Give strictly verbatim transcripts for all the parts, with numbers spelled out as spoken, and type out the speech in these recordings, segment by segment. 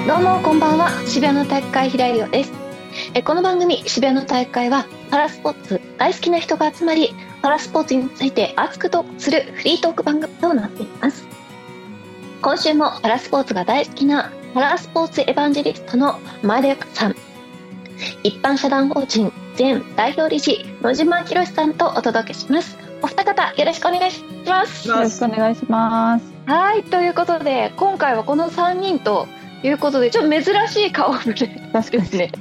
どうもこんばんは。渋谷の体育会平井理央です。えこの番組渋谷の体育会はパラスポーツ大好きな人が集まり、パラスポーツについて熱くトークするフリートーク番組となっています。今週もパラスポーツが大好きなパラスポーツエヴァンジェリストの前田由香さん、一般社団法人前代表理事野島博さんとお届けします。お二方よろしくお願いします。 よろしくお願いします。 はい、ということで今回はこのさんにんということでちょっと珍しい顔ぶれ確かにね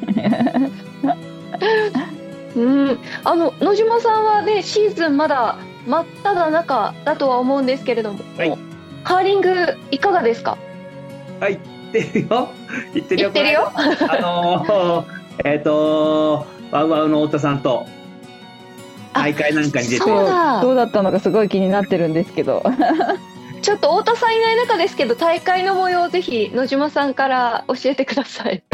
うんあの野島さんはねシーズンまだ真っ只中だとは思うんですけれども、 はい、 カーリングいかがですか？ はい、言ってるよ言ってるよ言ってるよあのー、えっ、ー、とワウワウの太田さんと大会なんかに出てそうだどうだったのかすごい気になってるんですけどちょっと太田さんいない中ですけど大会の模様をぜひ野島さんから教えてください。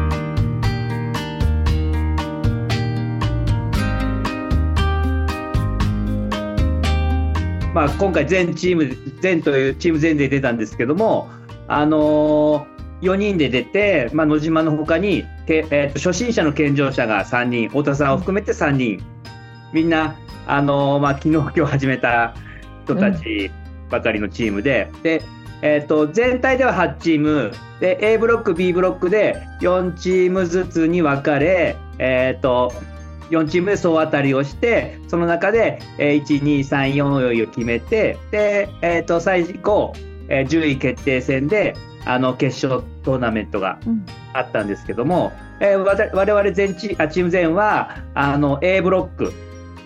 まあ、今回全チーム全というチーム全で出たんですけども、あのー、よにんで出て、まあ、野島の他にけ、えー、と初心者の健常者がさんにん、太田さんを含めてさんにん、みんな、あのーまあ、昨日今日始めた人たちばかりのチームで、うん、でえー、と全体でははちチームで A ブロック B ブロックでよんチームずつに分かれ、えー、とよんチームで総当たりをしてその中でいち、に、さん、よんを決めてで、えー、と最後、えー、順位決定戦であの決勝トーナメントがあったんですけども、うん、えー、我々全チあチーム全はあの A ブロック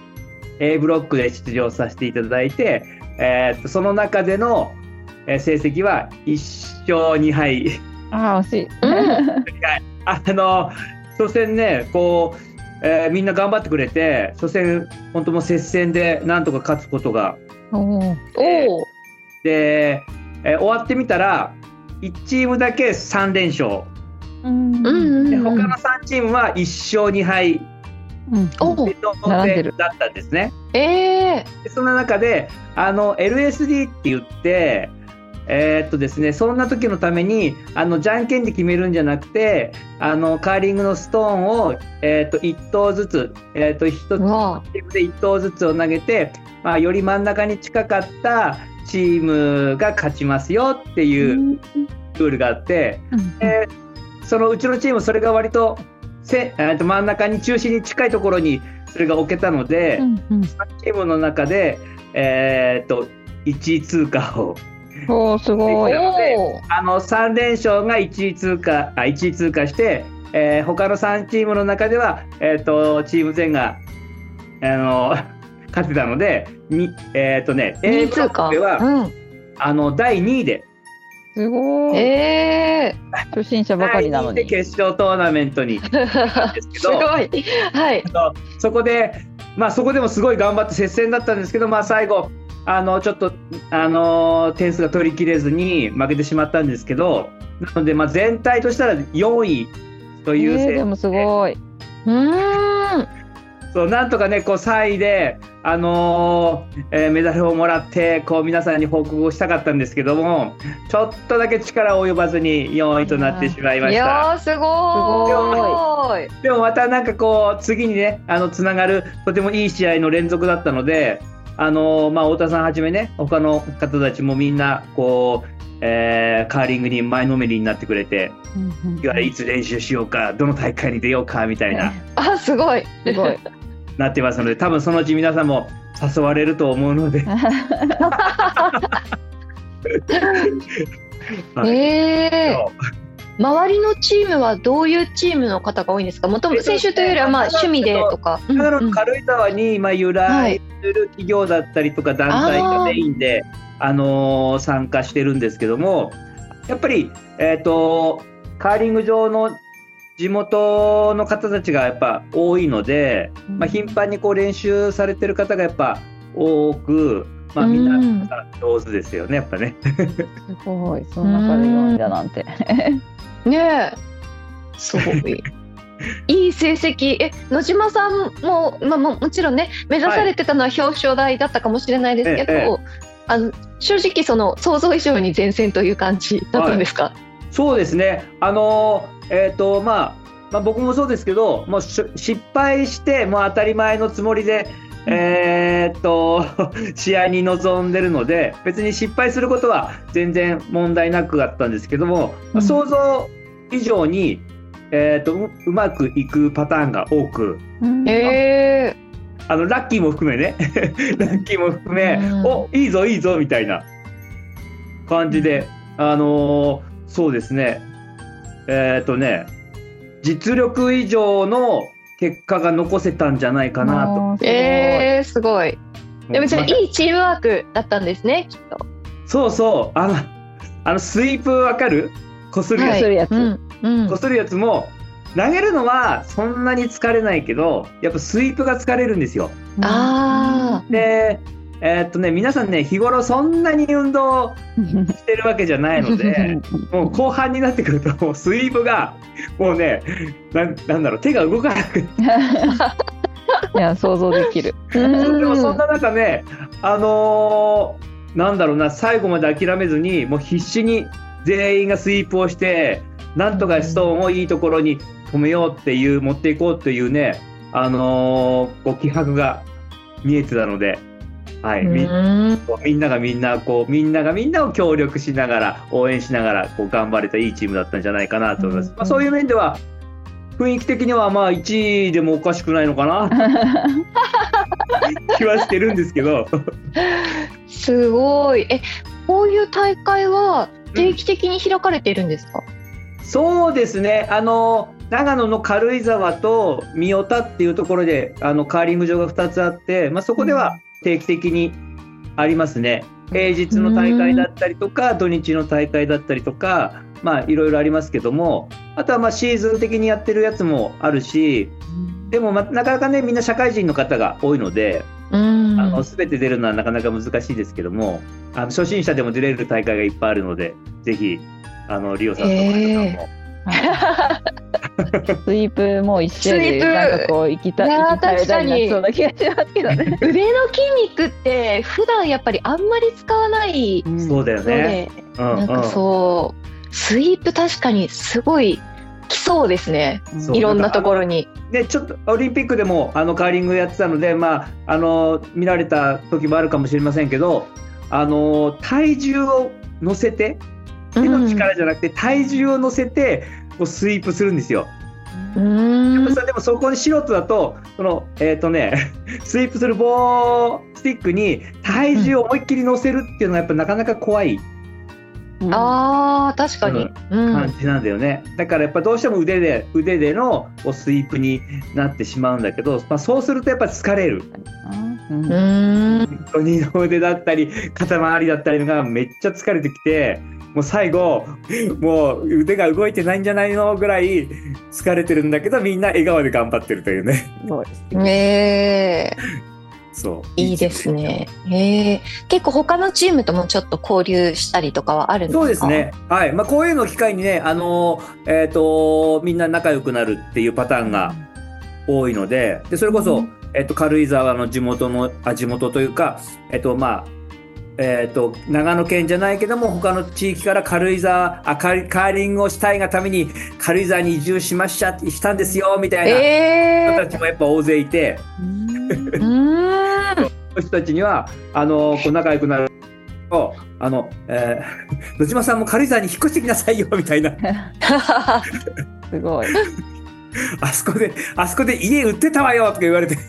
A ブロックで出場させていただいて、えー、とその中での成績はいっしょうにはいあー惜しいあの初戦ねこうえー、みんな頑張ってくれて初戦本当もう接戦でなんとか勝つことがおー、 えー、で、えー、終わってみたらいちチームだけさんれんしょう、 うん、 で他のさんチームはいっしょうにはい、 うん、 おーだったんですね。 えー、でその中であの エルエスディー って言ってえーっとですね、そんな時のためにあのじゃんけんで決めるんじゃなくてあのカーリングのストーンを、えー、っといち投ずつ、えー、っとひとつチームでいち投ずつを投げて、まあ、より真ん中に近かったチームが勝ちますよっていうルールがあって、うん、えー、そのうちのチームそれが割とせ、えー、っと真ん中に中心に近いところにそれが置けたので、うんうん、さんチームの中で、えー、っといちい通過をおーすごい。 あのさんれんしょうがいちい通過あいちい通過して、えー、他のさんチームの中では、えー、とチーム全が、あの勝ってたのでに、えーとね、A ブロックでは、うん、あのだいにいですごい、 えー、 初心者ばかりなのにだいにいで決勝トーナメントにすごい、 はい、 そこで、まあ、そこでもすごい頑張って接戦だったんですけど、まあ、最後あのちょっと、あのー、点数が取りきれずに負けてしまったんですけど、なので、まあ、全体としたらよんいという成績、 えー、でもすごい。 うーんそうなんとかねこうさんいで、あのーえー、メダルをもらってこう皆さんに報告をしたかったんですけどもちょっとだけ力及ばずによんいとなってしまいました。 いやーすごーい。 でもまたなんかこう次にねあのつながるとてもいい試合の連続だったので、あのまあ、太田さんはじめね他の方たちもみんなこう、えー、カーリングに前のめりになってくれて、うんうん、いつ練習しようかどの大会に出ようかみたいな、 あすごいすごいなってますので多分そのうち皆さんも誘われると思うのでえー周りのチームはどういうチームの方が多いんですか？もともと選手というよりはまあ趣味でとか、 うんうん、軽井沢にまあ由来する企業だったりとか団体がメインで、ああのー、参加してるんですけどもやっぱり、えーと、カーリング場の地元の方たちがやっぱ多いので、うんまあ、頻繁にこう練習されてる方がやっぱ多く、まあ、みんな上手ですよねやっぱねすごいその中でよんいだなんてねえすごいいい成績。え野島さんも、まあ、ももちろんね目指されてたのは表彰台だったかもしれないですけど、はい、あの正直その想像以上に前線という感じだったんですか？ はそうですね。あのーえっ、と、まあ、まあ、僕もそうですけど、もうし失敗してもう当たり前のつもりで、えーっと試合に臨んでるので、別に失敗することは全然問題なくあったんですけども、 うん想像以上に、えーっとう、うまくいくパターンが多く、 うんえあのラッキーも含めねラッキーも含め、 うんおいいぞいいぞみたいな感じで、あのーそうですね、えーっとね実力以上の結果が残せたんじゃないかなと。 あーすごいえー、すごい。でもじゃあまたいいチームワークだったんですね、きっと。 そうそう、あのあのスイープわかる？こするやつ、 はいするやつうんうんこするやつも投げるのはそんなに疲れないけど、やっぱスイープが疲れるんですよ。 あで、えーっとね皆さんね日頃そんなに運動してるわけじゃないのでもう後半になってくるともうスイープがもうねな、なんだろう手が動かなくて、 いや想像できる。 ーうんでもそんな中ね、あのーなんだろうな、最後まで諦めずにもう必死に全員がスイープをしてなんとかストーンをいいところに止めようっていう持っていこうっていうね、あのーこう気迫が見えてたので、はい、みうんこうみんながみんなこうみんながみんなを協力しながら応援しながらこう頑張れたいいチームだったんじゃないかなと思います。 うんまあ、そういう面では雰囲気的にはまあいちいでもおかしくないのかな気はしてるんですけどすごい。え、こういう大会は定期的に開かれているんですか？ そうですね、あの長野の軽井沢と三代田っていうところであのカーリング場がふたつあって、まあ、そこでは定期的にありますね。平日の大会だったりとか土日の大会だったりとか、まあいろいろありますけども、あとはまあシーズン的にやってるやつもあるし、でもまあなかなかねみんな社会人の方が多いので、 うんあの全て出るのはなかなか難しいですけども、あの初心者でも出れる大会がいっぱいあるので、ぜひあのリオさんとかも、 スイープも一緒でスイープなんかこう行きたいいやー行きたい間になりそうな気がしますけどね。 腕の筋肉って普段やっぱりあんまり使わないのそうだよね。 で、 うんうんなんかそうスイープ確かにすごい来そうですね。 そういろんなところに。 でちょっとオリンピックでもあのカーリングやってたので、まあ、あの見られた時もあるかもしれませんけど、あの体重を乗せて手の力じゃなくて体重を乗せてこうスイープするんですよ。 うーんでもでもそこに素人だとその、えーとね、スイープする棒スティックに体重を思いっきり乗せるっていうのがやっぱなかなか怖いあー確かに、うん感じなんだよね。だからやっぱどうしても腕で腕でのこうスイープになってしまうんだけど、まあ、そうするとやっぱ疲れる。 うんうーん二の腕だったり肩周りだったりのがめっちゃ疲れてきて、もう最後もう腕が動いてないんじゃないのぐらい疲れてるんだけど、みんな笑顔で頑張ってるというね。 すごいですねえそういいですね。えー、結構他のチームともちょっと交流したりとかはあるんですか？ そうですね。はい。まあこういうのを機会にね、あのーえっ、とみんな仲良くなるっていうパターンが多いので、でそれこそ、 うんえっ、と軽井沢の地元のあ地元というか、えっ、とまあ。えー、と長野県じゃないけども他の地域から軽井沢あカーカーリングをしたいがために軽井沢に移住しましたしたんですよみたいな人えたちもやっぱ大勢いて、 ー、うーんそういう人たちにはあのこう仲良くなるとあの、えー、野島さんも軽井沢に引っ越してきなさいよみたいなすごい。 あそこであそこで家売ってたわよとか言われて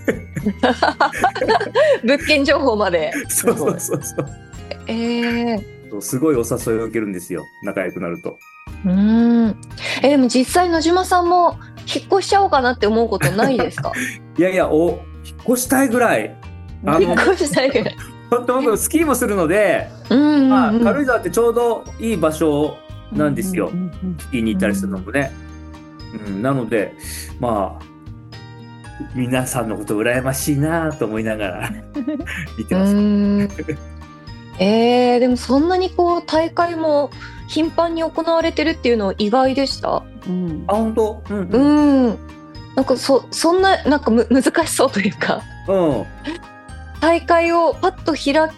物件情報まで。 そうそうそうそうえー、 そうすごいお誘いを受けるんですよ、仲良くなると。 うーんえーでも実際野島さんも引っ越しちゃおうかなって思うことないですか？ いやいやお引っ越したいぐらいあの引っ越したいけど。 本当僕スキーもするので、 うんうんうんまあ、軽井沢ってちょうどいい場所なんですよ、 うんうんうんスキーに行ったりするのもね、うん、なのでまあ皆さんのこと羨ましいなと思いながら見てうます。 ーんえー、でもそんなにこう大会も頻繁に行われてるっていうのは意外でした。 うんあ本当、うんううんんなんかそそんななんかむ難しそうというかうん、 大会をパッと開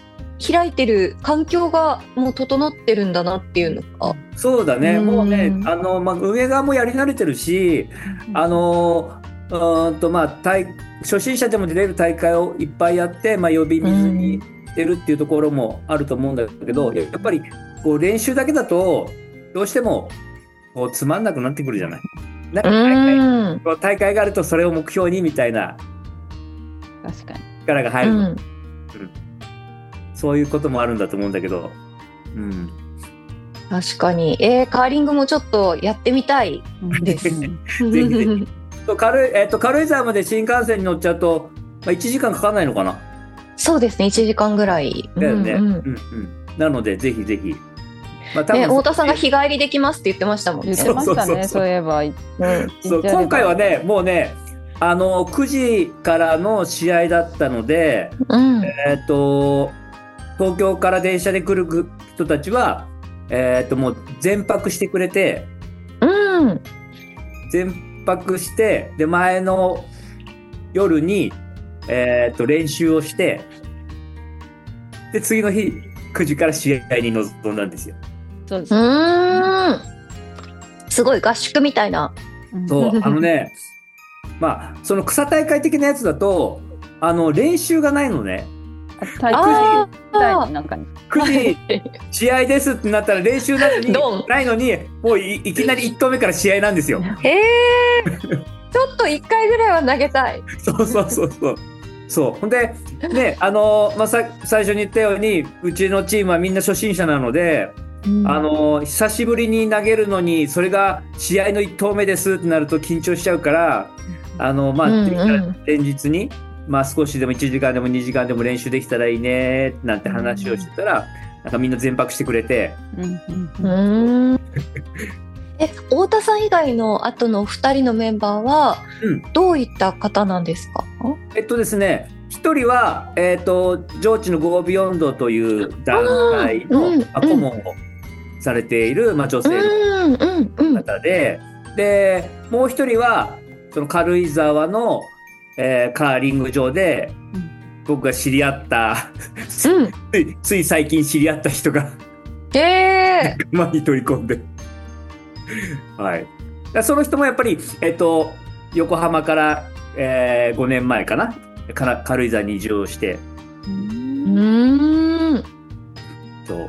開いてる環境がもう整ってるんだなっていうのが。 そうだね、 うんもうね、あの、まあ、運営側もやり慣れてるし、あの、うーんと、まあ、大初心者でも出れる大会をいっぱいやって、まあ、呼び水にしてるっていうところもあると思うんだけど、やっぱりこう練習だけだと、どうしてもこうつまんなくなってくるじゃない。なんか大会、 うんこう大会があるとそれを目標にみたいな確かに。 力が入る、 うんそういうこともあるんだと思うんだけど、うん、 確かに、えー、カーリングもちょっとやってみたいです。 うんぜひぜひと軽い、えっと、軽井沢まで新幹線に乗っちゃうと、まあ、いちじかんかかんないのかな。 そうですね、いちじかんぐらい。 だよね。 うんうんうんうんなのでぜひぜひ。まあ、多ね、 分太田さんが日帰りできますって言ってましたもんね。 言ってましたね、 そうそうそうそういえば。 うんそう今回はね、もうね、あのくじからの試合だったので、 うんえっと東京から電車で来る人たちは、えっともう全泊してくれて、 うん全泊してで前の夜に、えっと練習をして、で次の日くじから試合に臨んだんですよ。 そうですう。ーんすごい合宿みたいな。 そうあのね、まあその草大会的なやつだとあの練習がないのね。 体育あみたいあになんかに。 くじ試合ですってなったら練習なのにドンないのにもう い, いきなりいち投目から試合なんですよ。 えー、ちょっといっかいぐらいは投げたい。 そうそうそうそう。そうほんでねあの、まあ、さ最初に言ったようにうちのチームはみんな初心者なので、 うんあの久しぶりに投げるのにそれが試合のいち投目ですってなると緊張しちゃうからあの、まあうんうんできたら前日に、まあ、少しでもいちじかんでもにじかんでも練習できたらいいねなんて話をしてたら、なんかみんな全泊してくれて。 うんうんううんーんえ太田さん以外の後のふたりのメンバーはうんどういった方なんですか？ えっとですね、一人は、えっと、上智のゴービヨンドという団体の、 あーうんまあ顧問をされている、まあ、女性のうんうんうん方で、で、もう一人は、その軽井沢の、えーカーリング場で、僕が知り合った、つい、つい最近知り合った人が、 えー、 まあ、に取り込んで。はい。だその人もやっぱり、えっと、横浜から、えーごねんまえかな。から軽井沢に移住をして、 うーんそう。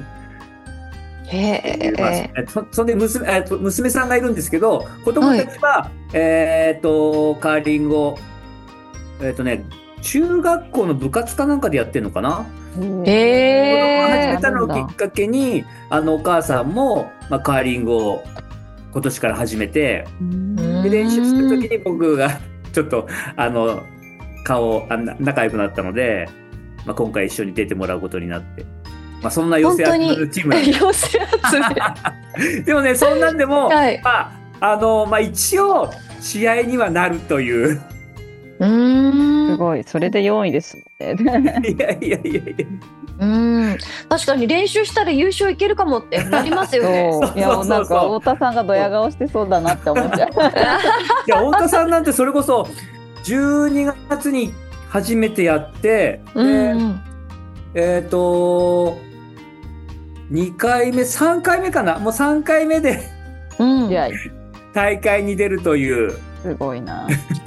へまあええそそんで娘、えっと娘さんがいるんですけど、子供たちは、えーっと、カーリングを、えーっとね、中学校の部活かなんかでやってるのかな。 へ子供がえ始めたのをきっかけに、あの、お母さんも、まあ、カーリングを今年から始めて、で練習するときに僕がちょっと、あの、顔、あな仲良くなったので、まあ、今回一緒に出てもらうことになって、まあ、そんな寄せ集めるチームなんです。 寄せ集めでもね、そんなんでも、 はいまあ、あの、まあ、一応、試合にはなるという。 うーんすごい。それでよんいですもんね。 いやいやいやいや。 うん確かに練習したら優勝いけるかもってなりますよね。 そう。いや、 そうそうそうなんか太田さんがドヤ顔してそうだなって思っちゃう。 いや、太田さんなんてそれこそ、じゅうにがつに初めてやって、 うでんえっ、と、にかいめ、さんかいめかなもうさんかいめでうんいや、 大会に出るという。 すごいな。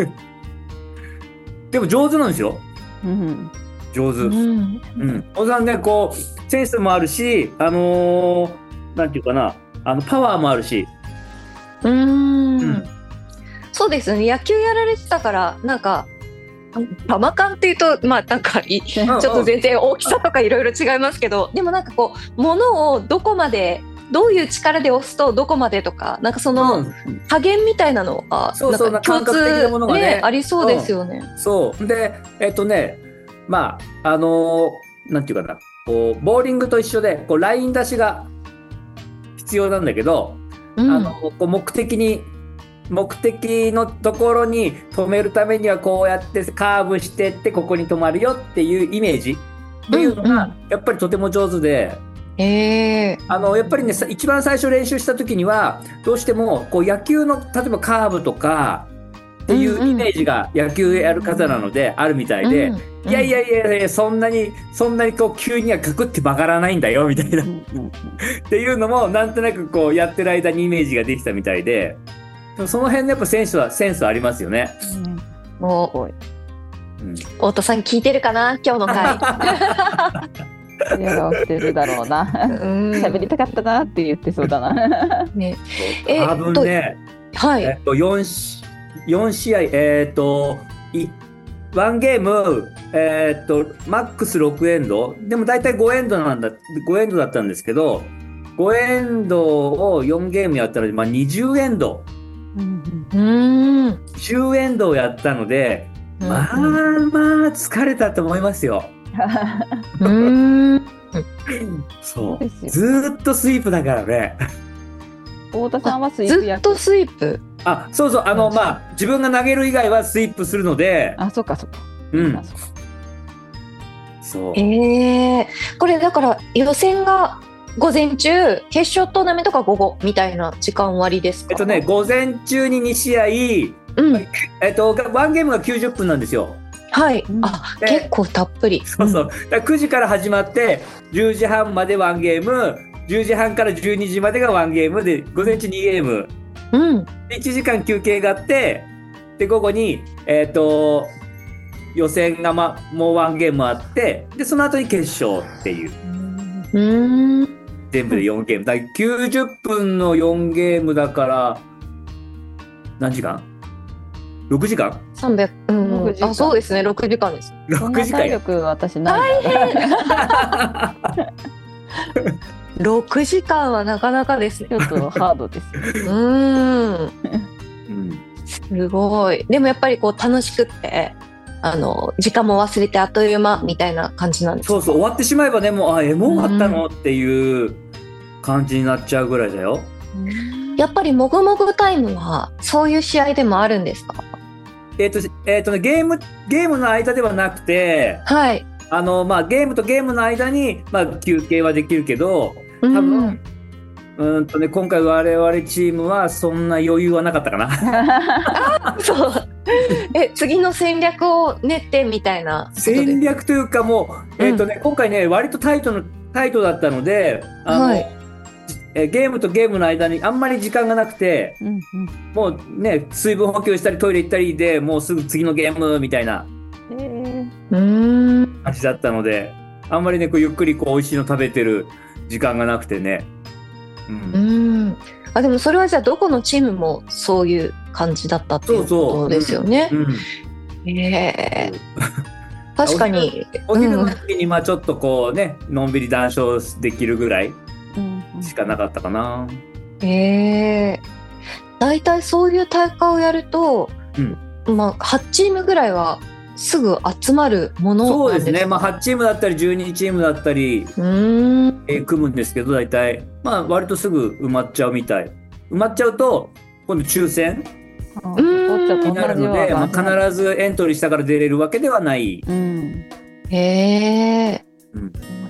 でも上手なんですよ。 うん上手。 ううん。 ん太田さんね、こう、センスもあるし、あのーなんていうかな、あの、パワーもあるし。 ううんんそうですね、野球やられてたからなんか玉感っていうとまあなんかいちょっと全然大きさとかいろいろ違いますけど、でもなんかこう物をどこまでどういう力で押すとどこまでとかなんかそのうん加減みたいなのがそうそうなんか共感覚的なもの通がねありそうですよね。 そう。で、えっ、とね、まあ、あのーなんていうかな、こう、ボーリングと一緒で、こう、ライン出しが必要なんだけど、 うんあの、こう目的に、目的のところに止めるためにはこうやってカーブしてってここに止まるよっていうイメージっていうのうんうがやっぱりとても上手で、 へえあのやっぱりねさ一番最初練習した時にはどうしてもこう野球の例えばカーブとかっていうイメージが野球やる方なのであるみたいで、 うんいやいやいやいや、そんなに、そんなにこう急にはガクって曲がらないんだよ、みたいな。っていうのも、なんとなくこうやってる間にイメージができたみたいで、その辺のやっぱセンスは、センスありますよね。 もう、 ごい。 うん、 太田さん聞いてるかな今日の回。 ドヤ顔してるだろうな。 うん喋りたかったなって言ってそうだな。 ね、え多分ね、 はい。 えっと、よんし、よん試合、えっと、い、ワンゲーム、えっと、マックスろくエンド、でも大体ごエンドなんだ、ごエンドだったんですけど、ごエンドをよんゲームやったので、まあにじゅうエンド、 うん。 じゅうエンドをやったので、まあまあ疲れたと思いますよ。 うん。 そう。 そうですよずーっとスイープだからね。 太田さんはスイープ役。 ずっとスイープ。 あ、そうそう、あの、まあ、自分が投げる以外はスイープするので、 あ、そっかそっか。 うんあ、そっかそう。 ええこれだから予選が午前中、決勝トーナメントが午後みたいな時間割ですか？ えっとね、午前中にに試合、 うん。 えっと、ワンゲームがきゅうじゅっぷんなんですよ。 はい。 うんあ、 で結構たっぷり。 そうそう。だからくじから始まって、じゅうじはんまでワンゲーム、じゅうじはんからじゅうにじまでがワンゲームで、午前中にゲーム、 うん。 でいちじかん休憩があって、で、午後に、えっと、予選が、ま、もうワンゲームあって、で、その後に決勝っていう。 うーん。 全部でよんゲーム。だからきゅうじゅっぷんのよんゲームだから、何時間 ?ろく 時間さんびゃく。うんろくじかんあ、そうですね。ろくじかんです。 そん ?ろくな時間よ。 体力私ないな。 ろくじかんはなかなかですね。 ちょっとハードですよ。 うーん。 うんすごい。でもやっぱりこう楽しくって、あの、時間も忘れてあっという間みたいな感じなんですか？ そうそう、終わってしまえばね、もう、あ、え、もう終わったのっていう感じになっちゃうぐらいだよ。 やっぱりもぐもぐタイムはそういう試合でもあるんですか？ えっ、と、えっ、とね、ゲーム、ゲームの間ではなくて、 はい。 あの、まあ、ゲームとゲームの間に、まあ、休憩はできるけど、多分、 うんうーんとね、今回我々チームはそんな余裕はなかったかな。 そう。え、次の戦略を練ってみたいなことです。 戦略というかもう、えっ、とね、今回ね、割とタイトの、タイトだったので、あの、 はいえゲームとゲームの間にあんまり時間がなくて、 うんもうね、水分補給したりトイレ行ったりでもうすぐ次のゲームみたいなうん。えうーん。 感じだったので、あんまりね、こうゆっくりこう美味しいの食べてる時間がなくてね。う。 うんん。あ、でもそれはじゃあどこのチームもそういう感じだったっていうことですよね。 うん。 ええ確かに。 お昼うんの時にまあちょっとこうね、のんびり談笑できるぐらいうんうんしかなかったかな。 ええ大体そういう大会をやると、まあはちチームぐらいはすぐ集まるものそうなんですか？ ですね。まあはちチームだったりじゅうにチームだったり、 うーん。 えー組むんですけど、大体まあ割とすぐ埋まっちゃうみたい。埋まっちゃうと今度抽選あうーん取っちゃったになるので、まあ、必ずエントリーしたから出れるわけではない。 うん。 へえ。 うん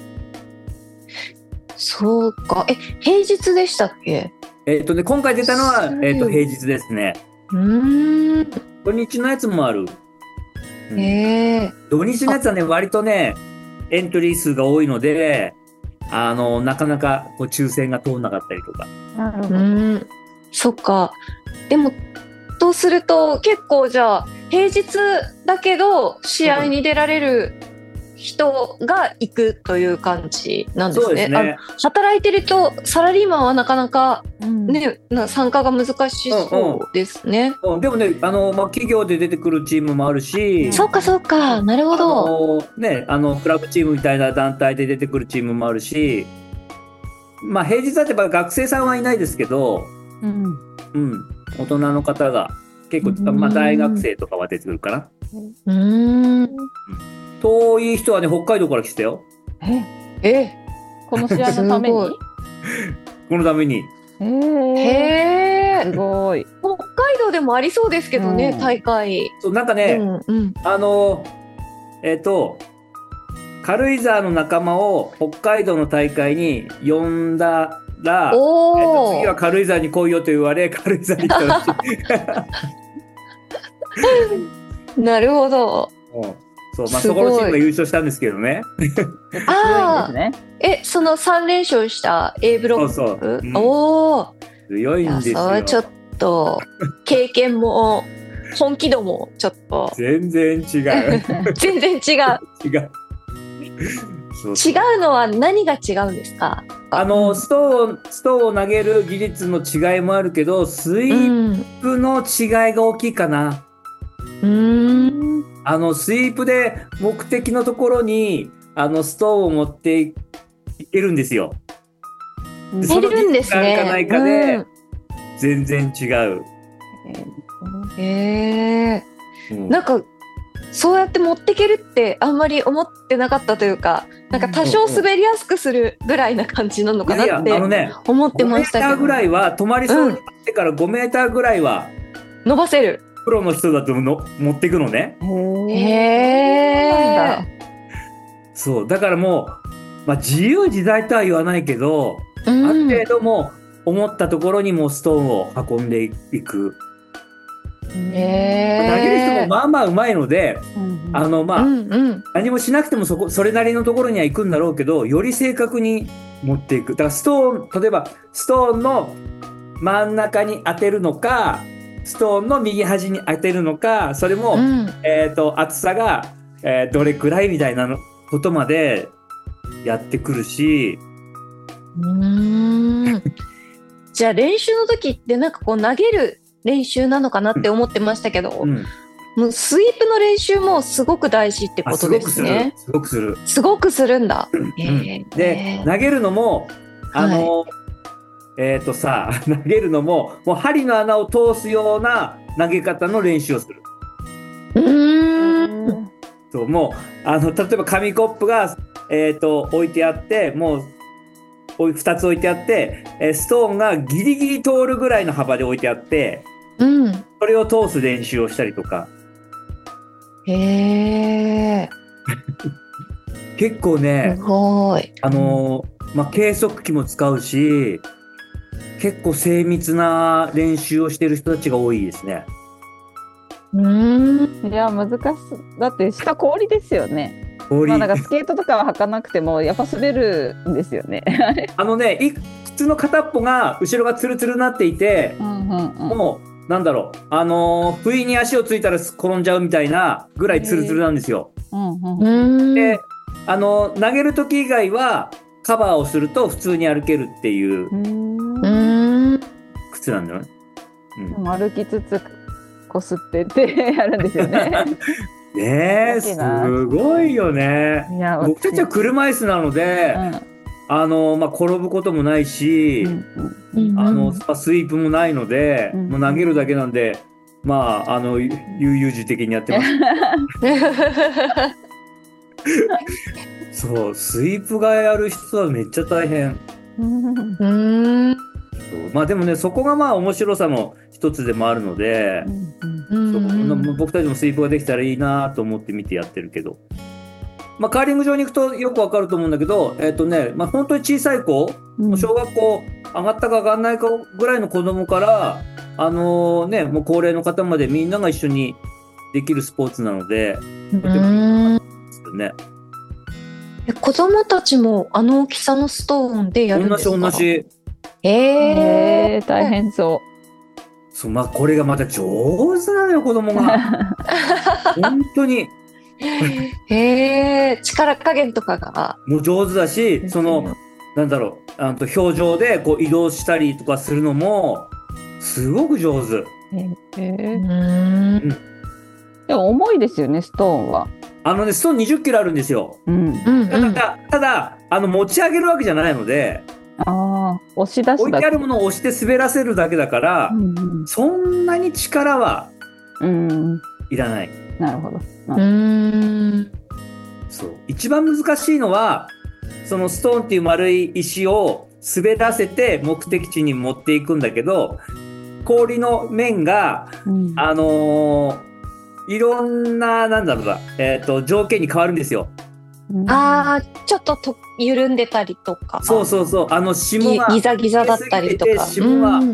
そうか。え、平日でしたっけ？ えっ、とね、今回出たのは、 そうえっ、と、平日ですね。 うーん。 土日のやつもある。うんへえ。 土日のやつはね、割とね、エントリー数が多いので、あの、なかなかこう抽選が通んなかったりとか。 うなるほど。 ーん。そっか。でも、とすると結構じゃあ平日だけど試合に出られる人が行くという感じなんですね。 そうですね。 あの働いてるとサラリーマンはなかなかうんね、な参加が難しそうですね。 うんでもね、あの、まあ、企業で出てくるチームもあるし、 そっかそっか。なるほあど。 のね、あの、クラブチームみたいな団体で出てくるチームもあるし、まあ、平日だってやっぱ学生さんはいないですけど、 うん。 うん、大人の方が結構、 うんまあ、大学生とかは出てくるかな。 うーん。 遠い人はね、北海道から来てたよ。 え、 え、 この試合のためにすごいこのために。 えー、 へえ。 すごい。 北海道でもありそうですけどね、 うん大会。 そう、なんかね、 うんうん。 あの、えっ、と、軽井沢の仲間を北海道の大会に呼んだら、えっと、 おお。 次は軽井沢に来いよと言われ、軽井沢に来たらしい。 なるほど。 うんそう、まあ、 すごいそこのチームが優勝したんですけどね。 ああ、 強いんですね。 え、そのさん連勝した A ブロック。 そうそううんおお。 強いんですいや、それよ。 ちょっと経験も本気度もちょっと全然違う。 全然違う。 違う。そう違うのは何が違うんですか？ あのストーンストーンを投げる技術の違いもあるけど、スイうーん。 プの違いが大きいかな。 うーん。 あのスイープで目的のところにあのストーンを持っていけるんですよ。でいるんですその技術があるかないかでね。 全然違う。 うん、へえ。 うんなんかそうやって持ってけるってあんまり思ってなかったというか、なんか多少滑りやすくするぐらいな感じなのかいやいやなってあのね、 思ってごメータましたけど。 ーぐらいは止まりそうになってからごメーターぐらいは伸ばせる。 プロの人だとの持っていくのね。 へえ。 そうだからもう、まあ、自由自在とは言わないけど、 うあるん。 程度もう思ったところにもうストーンを運んでいく。 へえ。 投げる人もまあまあうまいので、 うんあのまあ、 うんうん。 何もしなくてもそこそれなりのところには行くんだろうけど、より正確に持っていく。だからストーン、例えばストーンの真ん中に当てるのか、ストーンの右端に当てるのか、それも、 うん。 えーと厚さが、えーどれくらいみたいなのことまでやってくるし、 うーん。じゃあ練習の時ってなんかこう投げる練習なのかなって思ってましたけど、 うん、 もうスイープの練習もすごく大事ってあことすごくするですね。 すごくする。 すごくするんだ。 うんへーで投げるのもあの、えっ、とさ投げるのももう針の穴を通すような投げ方の練習をする。 うーん。 そうもうあの例えば紙コップが、えー、と置いてあってもうおいふたつ置いてあって、えーストーンがギリギリ通るぐらいの幅で置いてあってうん。 それを通す練習をしたりとかへえ。 結構ねすごい。 あのーまあ、計測器も使うし結構精密な練習をしている人たちが多いですね。 うーん。 いや難しい。だって下氷ですよね。 氷まあ、なんかスケートとかは履かなくてもやっぱ滑るんですよね。 あのねい靴の片っぽが後ろがツルツルになっていて、 うんうんうん、 もうなんだろうあのー不意に足をついたら転んじゃうみたいなぐらいツルツルなんですよ。 うんうんうーん。 であの投げる時以外はカバーをすると普通に歩けるっていううーんうーん。 靴なんだよね。うん歩きつつこすってってやるんですよね。 ねえす難しいなごいよね。 いや僕たちは車椅子なので、あのまあ、転ぶこともないし、 うんうんうんあのまあスイープもないので、 うんもう投げるだけなんで、まああの悠々自適にやってます。そうスイープがやる人はめっちゃ大変。 うんうーん。 そうまあでもねそこがまあ面白さの一つでもあるので、 うんそううん僕たちもスイープができたらいいなと思って見てやってるけど、まあ、カーリング場に行くとよくわかると思うんだけど、えっとねまあ、本当に小さい子、 うん小学校上がったか上がんないかぐらいの子供からあのねもう高齢の方までみんなが一緒にできるスポーツなのでうとてもいいーん。 ですよね。 え子供たちもあの大きさのストーンでやるん同じですか？ 同じ。 えへえー大変そそうまあこれがまた上手なのよ子供う。 が本当にへえ力加減とかがもう上手だしそのなんだろうあの表情でこう移動したりとかするのもすごく上手。 へうーーんでも重いですよねストーンは。 あのねストーンにじゅっキロあるんですよ。 うん、 うんうんただただあの持ち上げるわけじゃないのでああ押し出すだけ。 置いてあるものを押して滑らせるだけだから、 うんそんなに力はうんうん、 いらない。 なるほど。 うーんそう一番難しいのはそのストーンっていう丸い石を滑らせて目的地に持っていくんだけど氷の面がうんあのーいろんななんだろうな、えーと条件に変わるんですよ。 うんあーちょっとと緩んでたりとかそうそうそうあの霜ギがギザギザだったりとかつけすぎてて霜がうん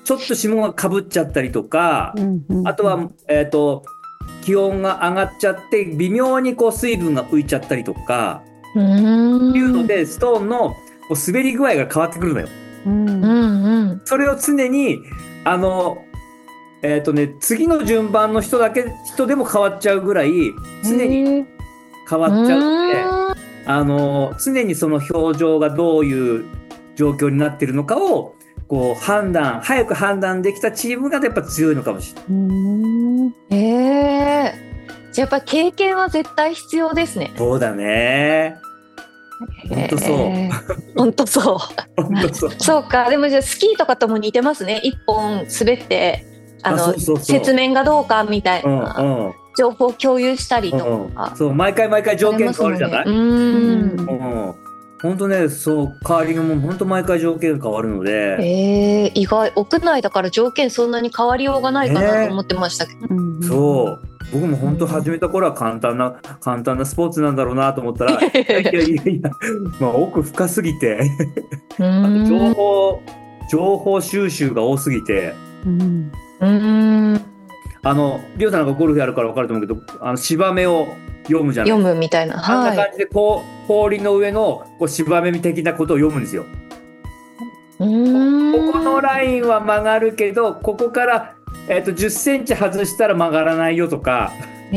ちょっと霜がかぶっちゃったりとか、 うんうん、 あとは、えっと、気温が上がっちゃって微妙にこう水分が浮いちゃったりとかうーんっていうのでストーンのこう滑り具合が変わってくるのよ。 うんうんうんそれを常にあのえっとね次の順番の人だけ人でも変わっちゃうぐらい常にへー変わっちゃうので、 うーんあの常にその表情がどういう状況になってるのかをこう判断早く判断できたチームがやっぱ強いのかもしれない。 うんへえ。じゃあやっぱ経験は絶対必要ですね。 そうだね。本当そうへー本当そう。 本当そう。 そうか。でもじゃあスキーとかとも似てますね。一本滑ってあのあそうそうそう雪面がどうかみたいうんなうん情報を共有したりとうんか。 そう毎回毎回条件変わるじゃない。 うーん。 うん本当ねそうカーリングも本当毎回条件変わるので。 えー、意外屋内だから条件そんなに変わりようがないかなと思ってましたけど、 うんそう僕も本当始めた頃は簡単な簡単なスポーツなんだろうなと思ったらいやいやいやいや、まあ、奥深すぎてうーん情報情報収集が多すぎてうんうーんあのリオさんがゴルフやるから分かると思うけどあの芝目を読むじゃない読むみたいな、 あんなは感じでこう氷の上のこう芝目的なことを読むんですよ。 い、うーんここのラインは曲がるけどここから、えー、とじゅっセンチ外したら曲がらないよとか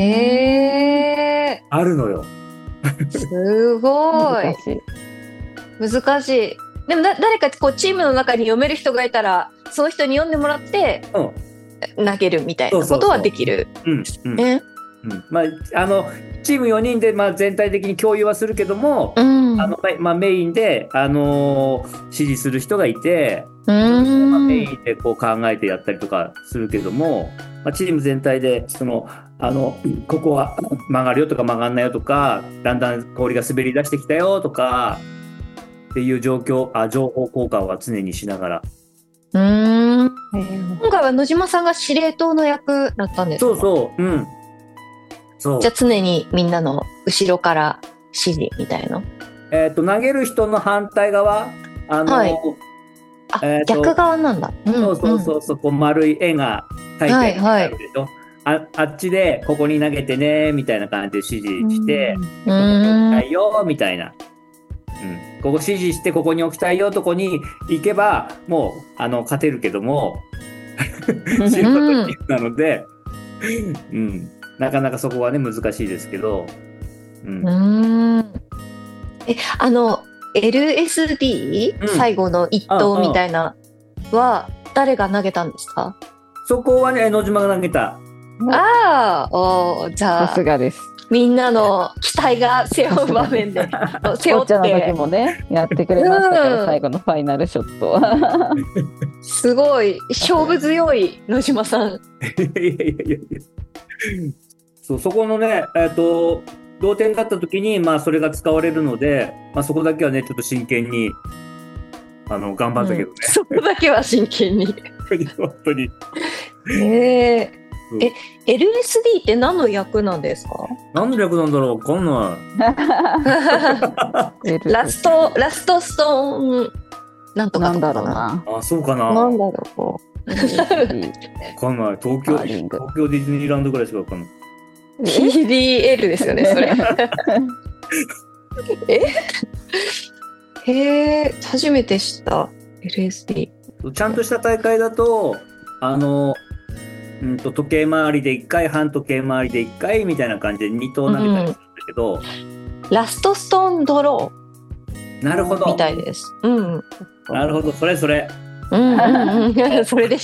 へあるのよ。 ーすごい難しい。 難しい。でもだ誰かこうチームの中に読める人がいたらその人に読んでもらってうん投げるみたいなことはできる。 うんうんねうんまあ、あのチームよにんで、まあ、全体的に共有はするけども、 うんあのまあ、メインで、あのー指示する人がいて、 うーまあ、メんインでこう考えてやったりとかするけども、まあ、チーム全体でそのあのここは曲がるよとか曲がんないよとかだんだん氷が滑り出してきたよとかっていう状況あ情報交換は常にしながら。 うーんへー今回は野島さんが司令塔の役だったんですか。 そうそううんそうじゃあ常にみんなの後ろから指示みたいな。 えー、と投げる人の反対側あの、 はいあ、 えーと逆側なんだ。んそうそうそうそう、こう丸い絵が描いてあるでしょ、あ, あっちでここに投げてねみたいな感じで指示して、 うん。うーん置きたいよみたいな、うん、ここ指示してここに置きたいよとこに行けばもうあの勝てるけども素人なので、うん、なかなかそこはね難しいですけど、うんうーんえあの エルエスディー、 うん最後の一投みたいなは誰が投げたんですか。 そこはね野島が投げた。 ああおーじゃあさすがです。 みんなの期待が背負う場面で背負っお茶の時てもねやってくれましたから、 うん最後のファイナルショットは。 すごい勝負強い野島さん。 いやいやいやいやそうそこのね、えー、と同点だった時に、まあ、それが使われるので、まあ、そこだけはねちょっと真剣にあの頑張ったけどね、 うんそこだけは真剣に。 本当にええうんえ エルエスディー って何の役なんですか。 何の略なんだろう分かんないラストラストストーンなんとかなんだとかかな。 ろうな。 あそうかななん分だろう。 かんない東京カーリング東京ディズニーランドぐらいしか分かんない。 ティーディーエル ですよねそれ。えへえ初めて知った エルエスディー。 ちゃんとした大会だとあの、うん、と時計回りでいっかい半時計回りでいっかいみたいな感じでに投投げたりするんだけど、 ラストストーンドロなるほどーみたいです。うんうんなるほどそれそれうんうんそれでした。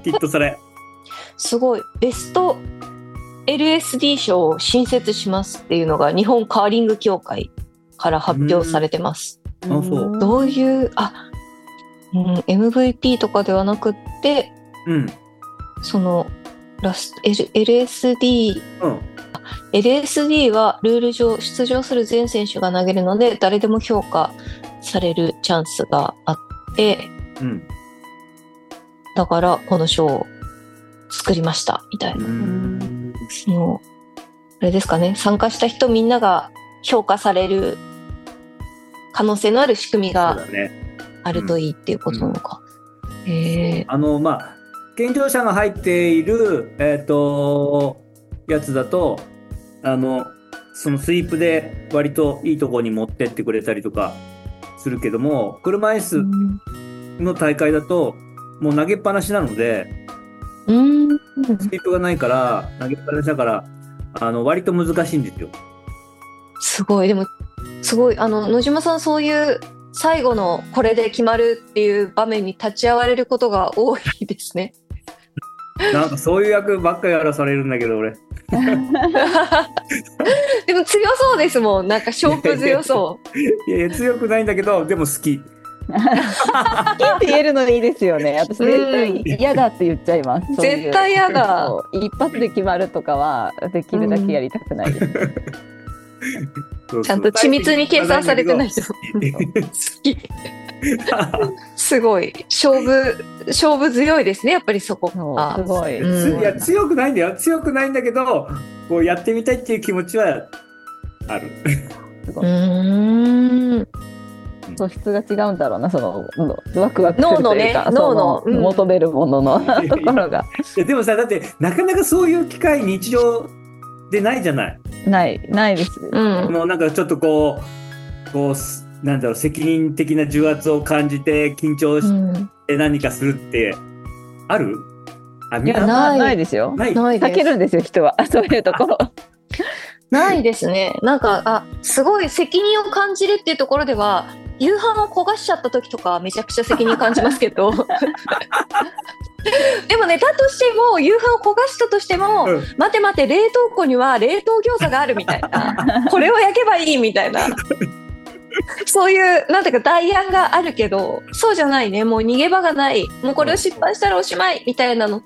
きっとそれすごいベスト エルエスディー 賞を新設しますっていうのが日本カーリング協会から発表されてます。 あそうどういうあ、うん、エムブイピー とかではなくってうんそのラス L- エルエスディーうんエルエスディー はルール上出場する全選手が投げるので誰でも評価されるチャンスがあってうんだからこの賞を作りましたみたいな、 うんそのあれですかね参加した人みんなが評価される可能性のある仕組みそうがだねあるといいっていうことなのか、 へえ。 あのまあ健常者が入っているえっ、とやつだとあのそのスイープで割といいところに持ってってくれたりとかするけども、車椅子の大会だともう投げっぱなしなので、 うん。 スイープがないから投げっぱなしだからあの割と難しいんですよ。 すごい。でもすごい、あの野島さん、そういう最後のこれで決まるっていう場面に立ち会われることが多いですね。 なんかそういう役ばっかりやらされるんだけど俺。 でも強そうですもん。なんか勝負強そいやいや強くないんだけどでも好き。 好きって言えるのいいですよね。私絶対嫌だって言っちゃいます。 う。絶対嫌だ。 一発で決まるとかはできるだけやりたくないです。 そうそうちゃんと緻密に計算されてないと。好き。すごい勝負勝負強いですね、やっぱりそこが。 すごい、 うん、いや強くないんだよ。強くないんだけどこうやってみたいっていう気持ちはある。 すごい。 うーん。 素質が違うんだろうな、そのワクワクするというか、 脳の、 ね、脳の求めるもののところが。 いやでもさ、だってなかなかそういう機会日常でないじゃない。 ないないです。 うん、 もうなんかちょっとこうこうなんだろう、責任的な重圧を感じて緊張して何かするってある？あ、 いやないないですよ。 ないないです。避けるんですよ人はそういうところ。 ないですね。なんかあすごい責任を感じるっていうところでは、夕飯を焦がしちゃった時とかめちゃくちゃ責任感じますけど。でもね、だとしても夕飯を焦がしたとしても、うん、待て待て、冷凍庫には冷凍餃子があるみたいな、これを焼けばいいみたいな。そういうなんていうか代案があるけど、そうじゃないね、もう逃げ場がない、もうこれを失敗したらおしまいみたいなのって、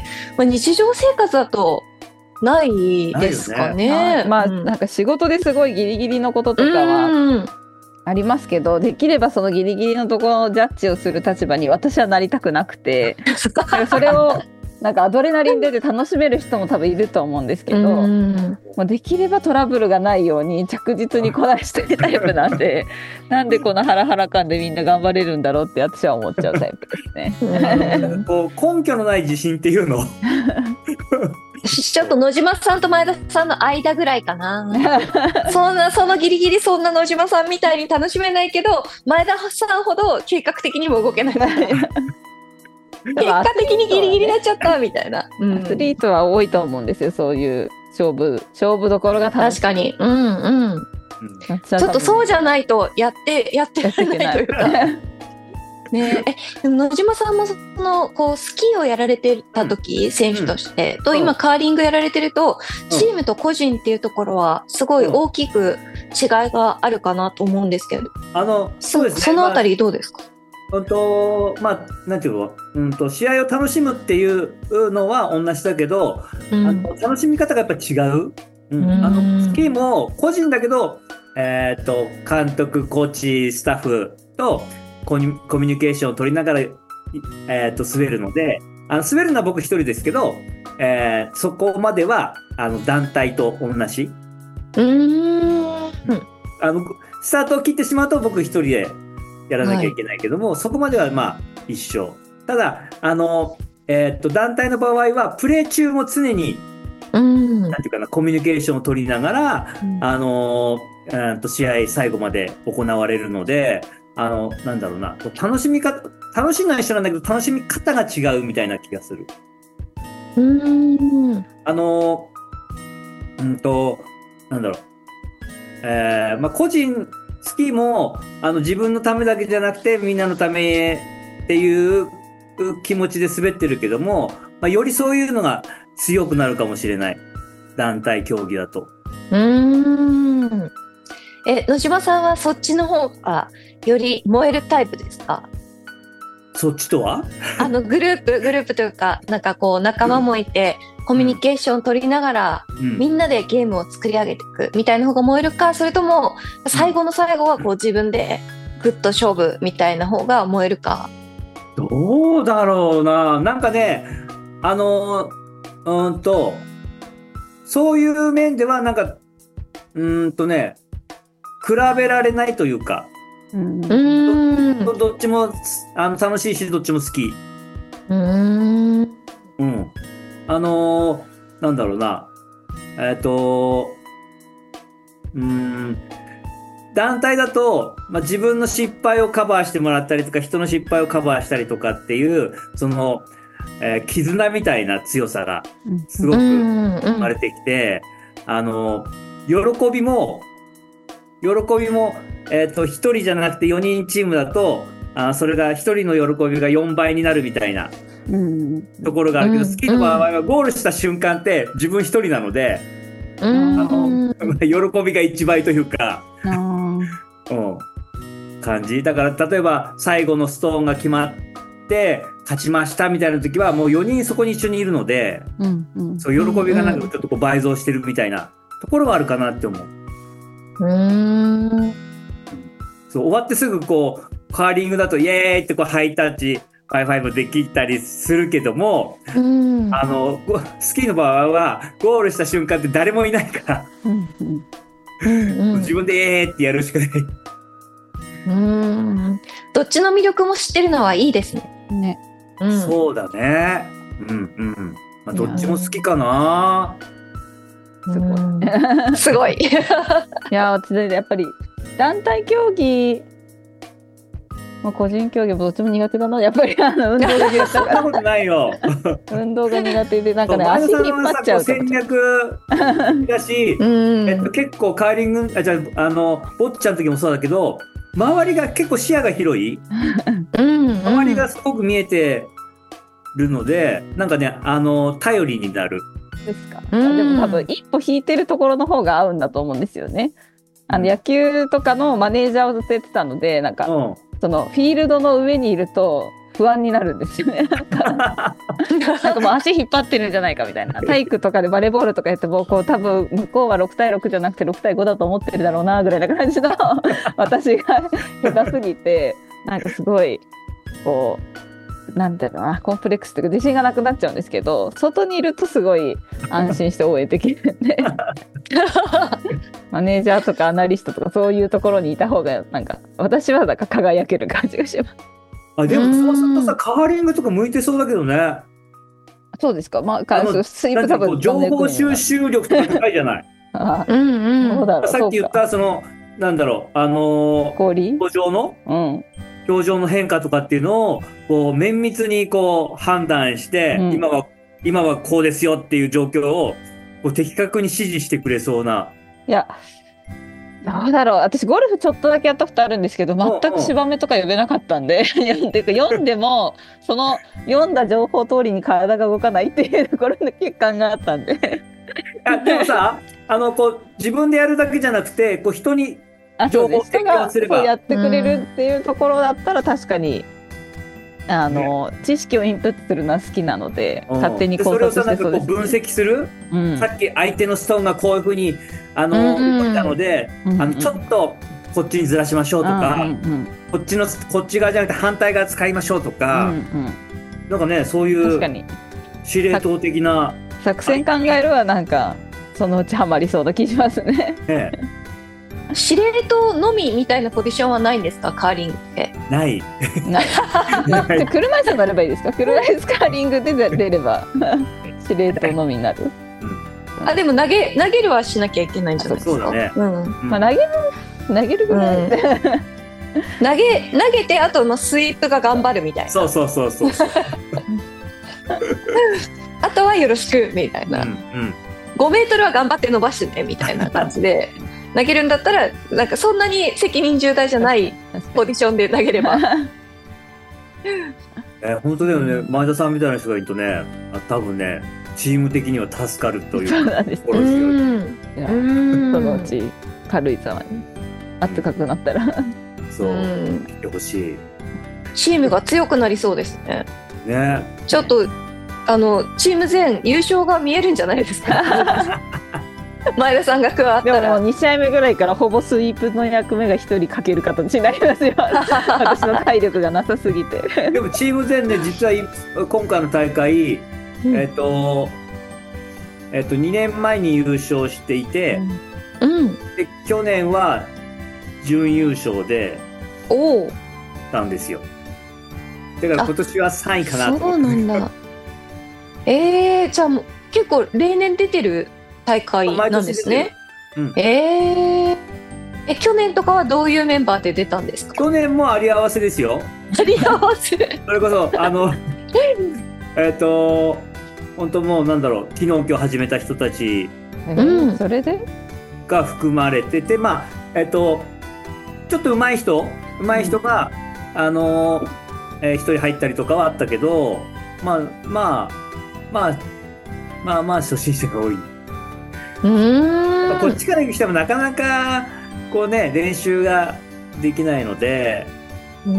まあ、日常生活だとないですかね。 ね、まあ、うん、なんか仕事ですごいギリギリのこととかはありますけど、できればそのギリギリのところのジャッジをする立場に私はなりたくなくて、それをなんかアドレナリン出て楽しめる人も多分いると思うんですけど、うん、まあ、できればトラブルがないように着実にこなしてるタイプなんでなんでこのハラハラ感でみんな頑張れるんだろうって私は思っちゃうタイプですね。 こう根拠のない自信っていうのちょっと野島さんと前田さんの間ぐらいかな。そんなそのギリギリそんな野島さんみたいに楽しめないけど、前田さんほど計画的にも動けない。結果的にギリギリになっちゃったみたいな。 アスリートは多いと思うんですよ、そういう勝負勝負どころが楽しい。 確かに、うんうん、ちょっとそうじゃないとやってやってられないというか。ね、えでも野島さんもそのこうスキーをやられてた時、うん、選手として、うん、と今カーリングやられてると、うん、チームと個人っていうところはすごい大きく違いがあるかなと思うんですけど、 あのそうですね、 そのあたりどうですか？ うんとまあ、なんていうの、うんと試合を楽しむっていうのは同じだけど、うん、あの楽しみ方がやっぱり違う、うん、あのスキーも個人だけど、えー、と監督、コーチ、スタッフとコミュニケーションを取りながら、えー、と滑るので、あの滑るのは僕一人ですけど、えー、そこまではあの団体と同じ。うーん、あのスタートを切ってしまうと僕一人でやらなきゃいけないけども、はい、そこまではまあ一緒。ただあの、えー、と団体の場合はプレー中も常に、うん、なんていうかな、コミュニケーションを取りながら、うん、あのえー、と試合最後まで行われるので、あのなんだろうな、楽しみ方、楽しんだりしてなんだけど楽しみ方が違うみたいな気がする。うーん、あのうんとなんだろう、えーまあ、個人スキーもあの自分のためだけじゃなくてみんなのためっていう気持ちで滑ってるけども、まあ、よりそういうのが強くなるかもしれない、団体競技だと。 うーん、え野島さんはそっちの方がより燃えるタイプですか？ そっちとはあのグループグループというか、なんかこう仲間もいて、うん、コミュニケーションを取りながら、うん、みんなでゲームを作り上げていくみたいな方が燃えるか、それとも最後の最後はこう自分でグッと勝負みたいな方が燃えるか。 どうだろうな。なんかね、あのうんとそういう面ではなんかうーんとね比べられないというか、うん、 うん、どっちもあの楽しいしどっちも好き。 うん、 うん、あのー、なんだろうなえっとうん団体だと、まあ、自分の失敗をカバーしてもらったりとか人の失敗をカバーしたりとかっていうその、えー、絆みたいな強さがすごく生まれてきて、うんうん、あの喜びも喜びも、えーと、ひとりじゃなくてよにんチームだとあそれがひとりの喜びがよんばいになるみたいなところがあるけど、うん、スキーの場合はゴールした瞬間って自分ひとりなので、うん、あの喜びがいちばいというか、うんうん、感じだから例えば最後のストーンが決まって勝ちましたみたいな時はもうよにんそこに一緒にいるので、うんうん、そう喜びがなんかちょっとこう倍増してるみたいなところはあるかなって思う。うーんそう終わってすぐこうカーリングだとイエーイってこうハイタッチハイファイブできたりするけども、うん、あのスキーの場合はゴールした瞬間って誰もいないから、うんうん、自分でイエーイってやるしかない。 うーんどっちの魅力も知ってるのはいいですね。 ね、 うん、そうだね。うんうん。まあ、どっちも好きかな。 すごい。 すごい。 いや私やっぱり団体競技、まあ、個人競技もどっちも苦手だな。やっぱりあの運動が苦手だから。 そんなことないよ。 運動が苦手でなんかね足引っ張っちゃうと。 戦略だし、えっと、結構カーリングあじゃあ、あのボッチャの時もそうだけど周りが結構視野が広い。うん、周りがすごく見えてるのでなんかねあの頼りになる。 ですか。でも多分一歩引いてるところの方が合うんだと思うんですよね。あの野球とかのマネージャーをずっとやってたのでなんか、うん、そのフィールドの上にいると不安になるんですよね。なんかもう足引っ張ってるんじゃないかみたいな。体育とかでバレーボールとかやってもこう多分向こうはろくたいろくじゃなくてろくたいごだと思ってるだろうなぐらいな感じの私が下手すぎてなんかすごいこうなんていうのなコンプレックスというか自信がなくなっちゃうんですけど外にいるとすごい安心して応援できるんでマネージャーとかアナリストとかそういうところにいた方がなんか私はなんか輝ける感じがします。 あでもそうするとさカーリングとか向いてそうだけどね。 そうですか。まあ、あのスイープ多分情報収集力とか高いじゃない。あうんうん、そうだろうさっき言ったそのなんだろうあのー、 氷表情の、うん、表情の変化とかっていうのをこう綿密にこう判断して、うん、今は今はこうですよっていう状況をこう的確に指示してくれそうな。 いやどうだろう私ゴルフちょっとだけやったことあるんですけど全く芝目とか呼べなかったんで読んでもその読んだ情報通りに体が動かないっていうところの欠陥があったんであでもさあのこう自分でやるだけじゃなくてこう人に情報を提供すれば人がやってくれるっていうところだったら確かにあの、ね、知識をインプットするのは好きなので、うん、勝手に考察してそうです、ね、 それをさなんかこう分析する、うん、さっき相手のストーンがこういうふうにあの動いたので、うんうん、あのちょっとこっちにずらしましょうとか、うんうん、こっちのこっち側じゃなくて反対側使いましょうとか、うんうん、なんかねそういう司令塔的な作戦考えるはなんかそのうちハマりそうな気しますね。 ね司令塔のみみたいなポジションはないんですかカーリングって。 ないない車椅子になればいいですか車椅子カーリングで出れば司令塔のみになる、 うん、あでも投げ投げるはしなきゃいけないんじゃないですか。 そうだね、 うんうんまあ、投げる投げるぐらい、うん、投げ投げてあとのスイープが頑張るみたいな。 そうそうそうそうあとはよろしくみたいな、うんうん、ごメートルは頑張って伸ばしてねみたいな感じで投げるんだったらなんかそんなに責任重大じゃないポジションで投げればえ本当だよね。前田さんみたいな人がいるとね多分ねチーム的には助かるというそうなんです、ね、 ところですよね。 いやそのうち軽井沢に暖かくなったらそう来てほしい。 チームが強くなりそうですね。 ねちょっとあのチーム全優勝が見えるんじゃないですか前田さんが加わったら。 でももうに試合目ぐらいからほぼスイープの役目がひとりかける形になりますよ私の体力がなさすぎてでもチーム全ね実は今回の大会、うん、えっとえっとにねんまえに優勝していて、 うん、 で去年は準優勝でおたんですよ。だから今年はさんいかなと思って。 そうなんだ。えー、じゃあもう結構例年出てる大会なんですね。 うん、 えー、え去年とかはどういうメンバーで出たんですか？ 去年もあり合わせですよ。 あり合わせ。 それこそあのえっと本当もうなんだろう、昨日今日始めた人たち、 うん、それでが含まれてて、まあえっとちょっと上手い人上手い人が、うん、あのえー、一人入ったりとかはあったけど、まあまあまあまあまあ初心者が多い。 うーん、 まあ、こっちから来てもなかなかこうね練習ができないので、 うん、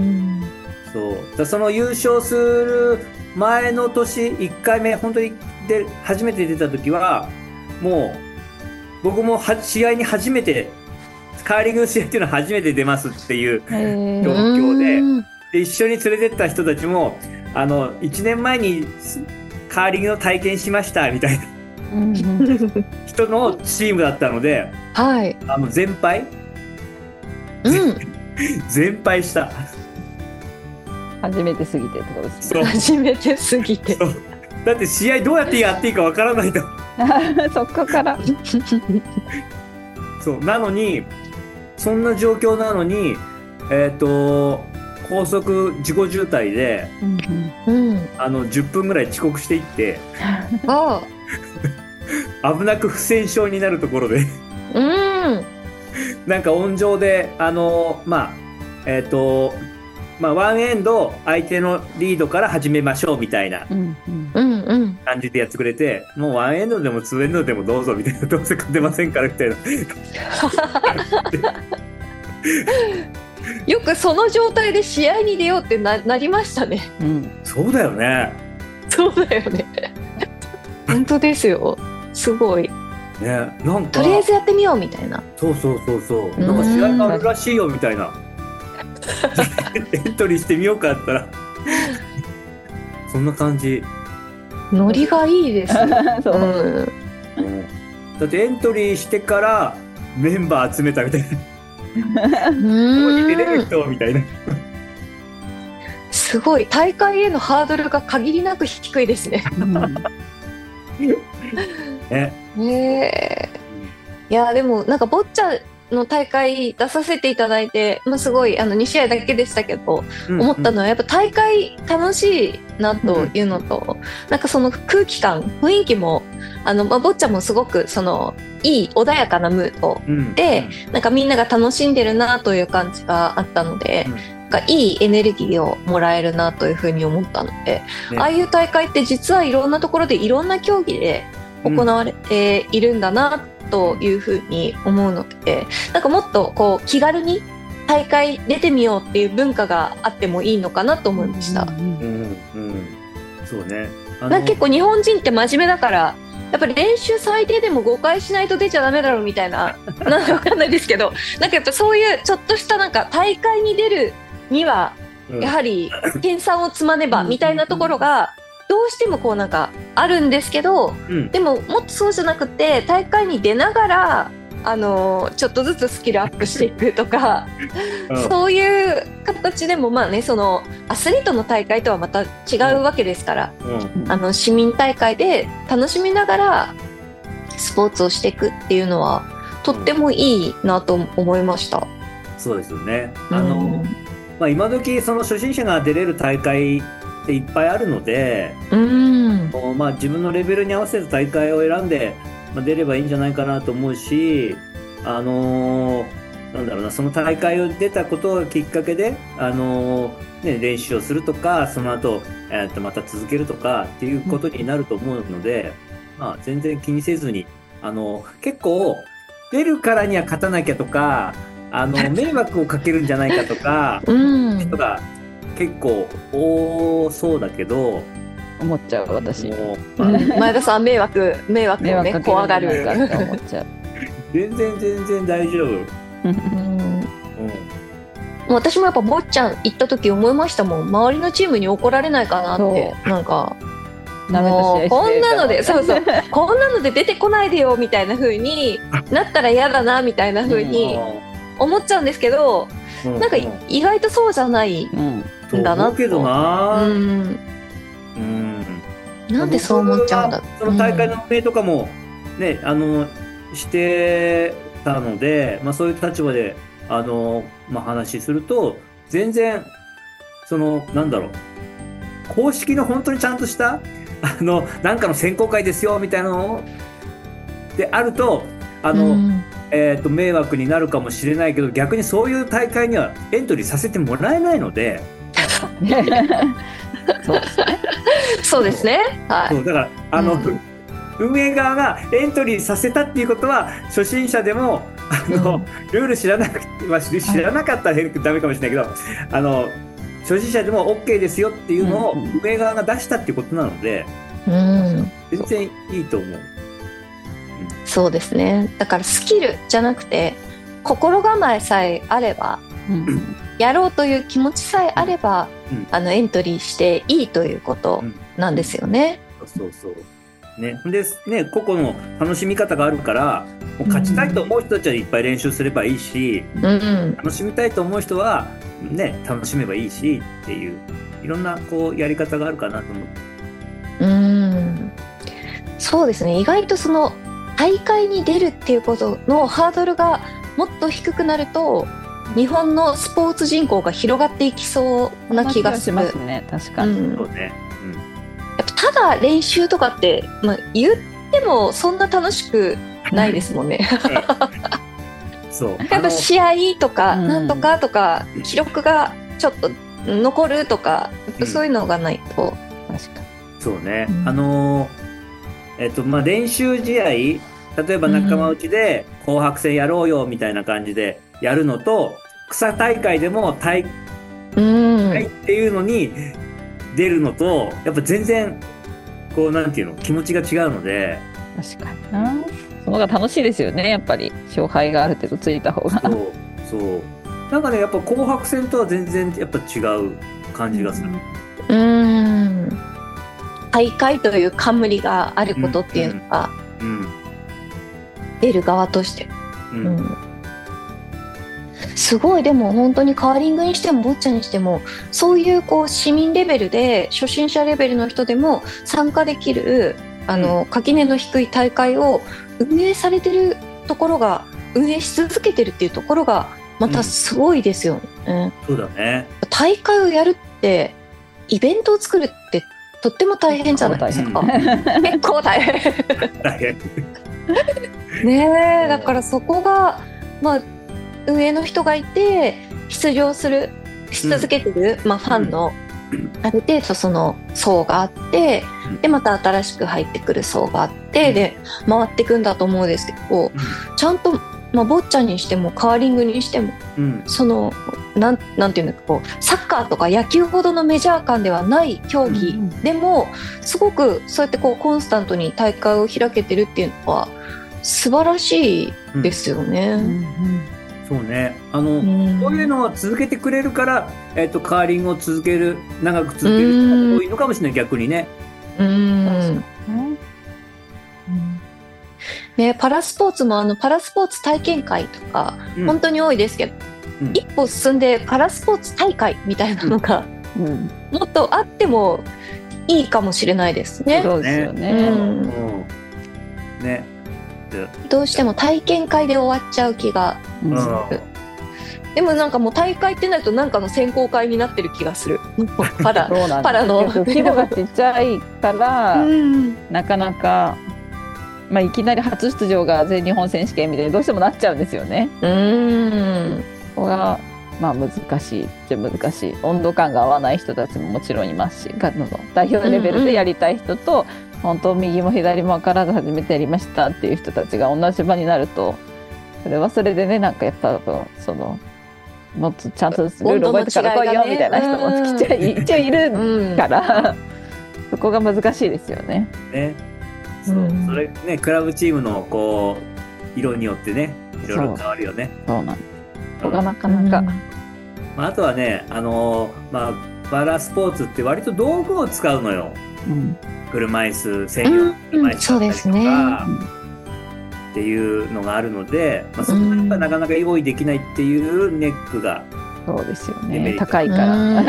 そうだその優勝する前の年いっかいめ本当にで初めて出た時はもう僕もは試合に初めてカーリングの試合っていうのは初めて出ますっていう状況で、で一緒に連れてった人たちもあのいちねんまえにカーリングの体験しましたみたいな人のチームだったので、 はい、 あの全敗、 うん、 全敗した。 初めてすぎてってことですね。初めてすぎて。 だって試合どうやってやっていいかわからないと。 そこからそうなのにそんな状況なのにえっと高速自己渋滞で、うんうん、あのじゅっぷんぐらい遅刻していってあ危なく不戦勝になるところで、うん、なんか温情であのまあえっとまあワンエンド相手のリードから始めましょうみたいな感じでやってくれて、もうワンエンドでもツーエンドでもどうぞみたいな、どうせ勝てませんからみたいなよくその状態で試合に出ようって な, なりましたね、 うん、そうだよねそうだよね本当ですよ、すごい、 ね、なんかとりあえずやってみようみたいな。 そうそうそうそう、なんか試合があるらしいよみたいなエントリーしてみようかったらそんな感じ、 ノリがいいですねそう、うんうん、だってエントリーしてからメンバー集めたみたいなここに出れる人みたいなすごい、大会へのハードルが限りなく低いですねねえー、いやでもなんかボッチャの大会出させていただいて、まあ、すごいあのに試合だけでしたけど、うんうん、思ったのはやっぱ大会楽しいなというのと、うん、なんかその空気感雰囲気もあの、まあ、ボッチャもすごくそのいい穏やかなムードで、うんうん、なんかみんなが楽しんでるなという感じがあったので、うん、なんかいいエネルギーをもらえるなというふうに思ったので、ね、ああいう大会って実はいろんなところでいろんな競技で行われているんだなというふうに思うので、なんかもっとこう気軽に大会出てみようっていう文化があってもいいのかなと思いました。うんうんうん、 そうね。あのなんか結構日本人って真面目だからやっぱり練習最低でもごかいしないと出ちゃダメだろうみたいななんかわかんないですけど、なんかやっぱそういうちょっとしたなんか大会に出るにはやはり研鑽を積まねばみたいなところがどうしてもこうなんかあるんですけど、うん、でももっとそうじゃなくて大会に出ながらあのちょっとずつスキルアップしていくとか、うん、そういう形でもまあね、そのアスリートの大会とはまた違うわけですから、うん、あの市民大会で楽しみながらスポーツをしていくっていうのはとってもいいなと思いました。 そうですよね。あの、うんまあ、今時その初心者が出れる大会っていっぱいあるので、うんまあ、自分のレベルに合わせた大会を選んで、まあ、出ればいいんじゃないかなと思うし、あのー、なんだろうな、その大会を出たことがきっかけで、あのーね、練習をするとかその後、えー、とまた続けるとかっていうことになると思うので、うんまあ、全然気にせずに、あのー、結構出るからには勝たなきゃとか、あの迷惑をかけるんじゃないかとか、うん、人が結構多そうだけど思っちゃう私も、 まあ、前田さん迷惑迷惑をね怖がるかって思っちゃう全然全然大丈夫、うんうん、 私もやっぱ坊ちゃん行った時思いましたもん。周りのチームに怒られないかなって。なんかもうこんなのでそうそうこんなので出てこないでよみたいな風になったら嫌だなみたいな風に思っちゃうんですけど、 なんか意外とそうじゃないんだなと、 うん、けどな、 うんうん、 なんでそう思っちゃうんだろう。 その大会の運営とかもね、あのしてたので、まあ、そういう立場であの、まあ、話すると全然そのなんだろう、公式の本当にちゃんとしたあのなんかの選考会ですよみたいなのであるとあの、うんえー、と迷惑になるかもしれないけど、逆にそういう大会にはエントリーさせてもらえないのでそうですね。 そうですね。はい。 そうだからあの、うん、運営側がエントリーさせたっていうことは初心者でもあの、うん、ルール知らなく、まあ、知らなかったらダメかもしれないけど、あの初心者でも OK ですよっていうのを運営側が出したっていうことなので、うん、全然いいと思う。 そうですね。だからスキルじゃなくて心構えさえあれば、うん、やろうという気持ちさえあれば、うん、あのエントリーしていいということなんですよね。 うん、そうそうね。でね、個々の楽しみ方があるからもう勝ちたいと思う人たちはいっぱい練習すればいいし、うんうん、楽しみたいと思う人は、ね、楽しめばいいしっていういろんなこうやり方があるかなと思う。 うーん、そうですね。意外とその大会に出るっていうことのハードルがもっと低くなると日本のスポーツ人口が広がっていきそうな気がする。 しますね、確かに、うん、そうね、 うん、やっぱただ練習とかって、まあ、言ってもそんな楽しくないですもんねそうやっぱ試合とかなんとかとか、うん、記録がちょっと残るとかそういうのがないと、 うん、確かにそうね、うん、あのー、えっとまあ練習試合、例えば仲間内で紅白戦やろうよみたいな感じでやるのと、草大会でも大会っていうのに出るのとやっぱ全然こうなんていうの気持ちが違うので、 確かにな、その方が楽しいですよね、やっぱり勝敗がある程度ついた方が。 そうそうなんかね、やっぱ紅白戦とは全然やっぱ違う感じがする。 うーん、大会という冠があることっていうのが、うんうん、出る側として、うんうん、すごい。でも本当にカーリングにしてもボッチャにしてもそういうこう市民レベルで初心者レベルの人でも参加できるあの、うん、垣根の低い大会を運営されてるところが、運営し続けてるっていうところがまたすごいですよね、うん、 そうだね。 大会をやるってイベントを作るってとっても大変じゃないですか。結構大変大変ねえ、だからそこがまあ運営の人がいて出場するし続けてる、うんまあ、ファンのある程度その層があって、うん、でまた新しく入ってくる層があって、うん、で回っていくんだと思うんですけど、うん、ちゃんと、まあ、ボッチャにしてもカーリングにしても、うん、そのなん、なんていうのかこうサッカーとか野球ほどのメジャー感ではない競技でも、うん、すごくそうやってこうコンスタントに大会を開けてるっていうのは素晴らしいですよね、うんうんうん、 そうね、あの、うん、こういうのを続けてくれるから、えーと、カーリングを続ける長く続ける人が多いのかもしれない、逆にね。 うんうんね、パラスポーツもあのパラスポーツ体験会とか、うん、本当に多いですけど、うん、一歩進んでパラスポーツ大会みたいなのが、うん、もっとあってもいいかもしれないですね。 そうですよね、うん、 ね、 どうしても体験会で終わっちゃう気がする、うん、でもなんかもう大会ってなるとなんかの選考会になってる気がするパラ、パラの規模がちっちゃいから、うん、なかなか、まあ、いきなり初出場が全日本選手権みたいにどうしてもなっちゃうんですよね。うーん、ここがまあ難しいっちゃ難しい。温度感が合わない人たちももちろんいますし、代表レベルでやりたい人と、うんうん、本当右も左も分からず初めてやりましたっていう人たちが同じ場になると、それはそれでね、なんかやっぱそのもっとちゃんとルール覚えてから来いよみたいな人も一応一応いるから、うん、そこが難しいですよね。 ね、そう、うん、それね、クラブチームのこう色によってね、いろいろ変わるよね。 そう、そうなんです。そこがなかなか、うん、 まあ、あとはね、あのー、まあパラスポーツって割と道具を使うのよ。うん、車椅子専用の車椅子だったりとか、うんうん、そうですね、っていうのがあるので、まあ、そこがやっぱなかなか用意できないっていうネックがそうですよね。高いから。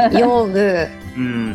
用具。 うん。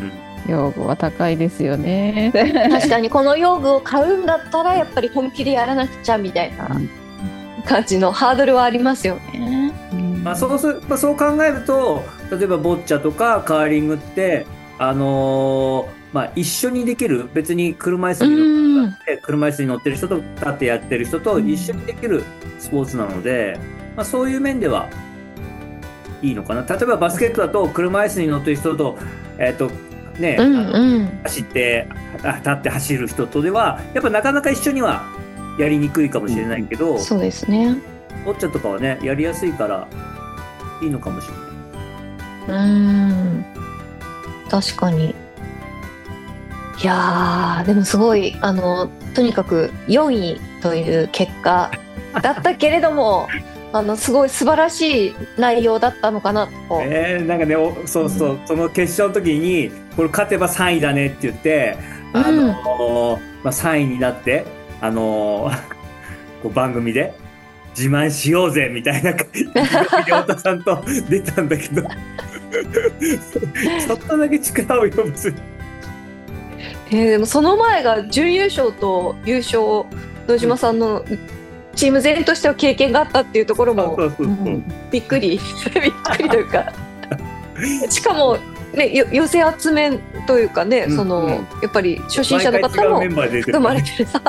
用具は高いですよね。 確かにこの用具を買うんだったらやっぱり本気でやらなくちゃみたいな感じのハードルはありますよね。 うんまあ、そうす、まあ、そう考えると例えばボッチャとかカーリングってあのーまあ、一緒にできる別に車椅子に乗って車椅子に乗ってる人と立ってやってる人と一緒にできるスポーツなので、まあ、そういう面ではいいのかな。例えばバスケットだと車椅子に乗ってる人とえっとね、うんうん、走って立って走る人とではやっぱなかなか一緒にはやりにくいかもしれないけど、うん、 そうですね。 ボッチャとかはねやりやすいからいいのかもしれない。 うーん確かに。いやーでもすごいあのとにかくよんいという結果だったけれどもあのすごい素晴らしい内容だったのかなと。 えー、なんかねそうそう、うん、その決勝の時にこれ勝てばさんいだねって言ってあの、うんまあ、さんいになってあのこう番組で自慢しようぜみたいな感じで太田さんと出たんだけどちょっとだけ力を呼ぶすえー、でもその前が準優勝と優勝野島さんのチーム全としては経験があったっていうところもびっくりびっくりというかしかも、ね、寄せ集めというかね、うん、その、うん、やっぱり初心者の方も含まれてるさ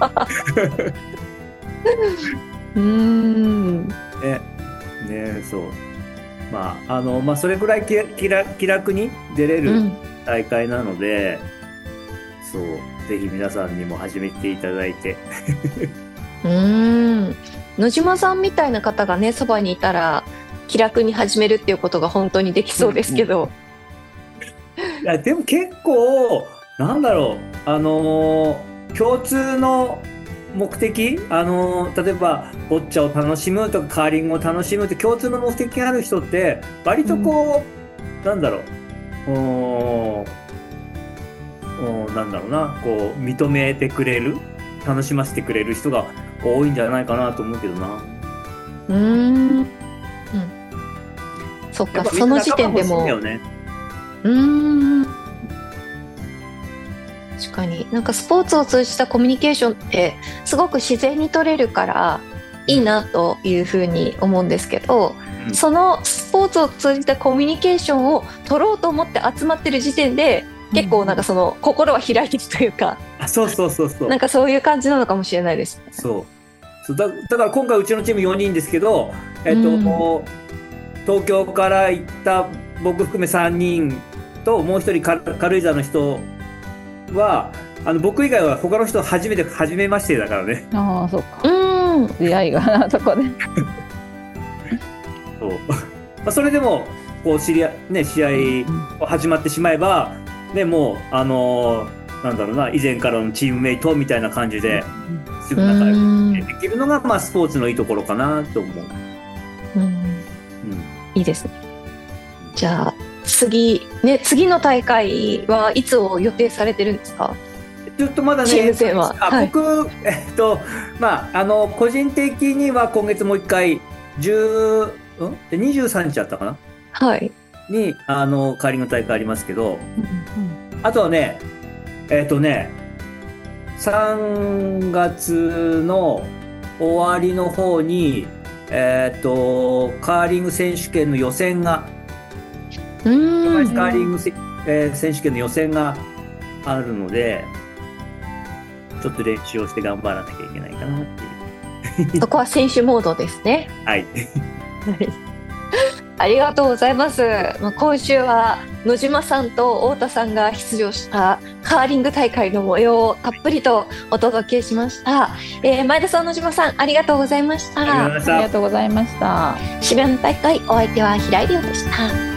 うーんねねそうまああのまあそれぐらい気気楽、気楽に出れる大会なので、うん、そうぜひ皆さんにも始めていただいてうーん野島さんみたいな方がねそばにいたら気楽に始めるっていうことが本当にできそうですけど、 いやでも結構なんだろうあのー、共通の目的あのー、例えばボッチャを楽しむとかカーリングを楽しむって共通の目的がある人って割とこう、うん、なんだろうおおなんだろうなこう認めてくれる楽しませてくれる人が多いんじゃないかなと思うけどな。 うーん、うん、そっかその時点でも、ね、うーん確かになんかスポーツを通じたコミュニケーションってすごく自然に取れるからいいなというふうに思うんですけど、うん、そのスポーツを通じたコミュニケーションを取ろうと思って集まってる時点で結構なんかその心は開いてるというか、 あそうそうそうそうなんかそういう感じなのかもしれないですね。 そうそう だ, だから今回うちのチームよにんですけど、えっとうん、東京から行った僕含めさんにんともう一人軽井沢の人はあの僕以外は他の人初めて初めましてだからね。 ああそうかうん出会いがなとこでそう、まあ、それでもこう知り合、ね、試合始まってしまえばでもうあのー、なんだろうな以前からのチームメイトみたいな感じですぐ仲良くできるのが、まあ、スポーツのいいところかなと思う。 うん、うん、いいですね。じゃあ次ね次の大会はいつを予定されてるんですか？ ちょっとまだねチーム戦は、 あ、はい、僕えっとまああの個人的には今月もう一回じゅう、ん、にじゅうさんにちあったかなはいにあのカーリング大会ありますけど、うんうん、あとはねえっとねさんがつの終わりの方にえっとカーリング選手権の予選がうーんカーリング、えー、選手権の予選があるのでちょっと練習をして頑張らなきゃいけないかなっていうそこは選手モードですね。 はいありがとうございます。今週は野島さんと太田さんが出場したカーリング大会の模様をたっぷりとお届けしました。えー、前田さん、野島さんありがとうございました。 ありがとうございました。 渋谷の大会お相手は平井理央でした。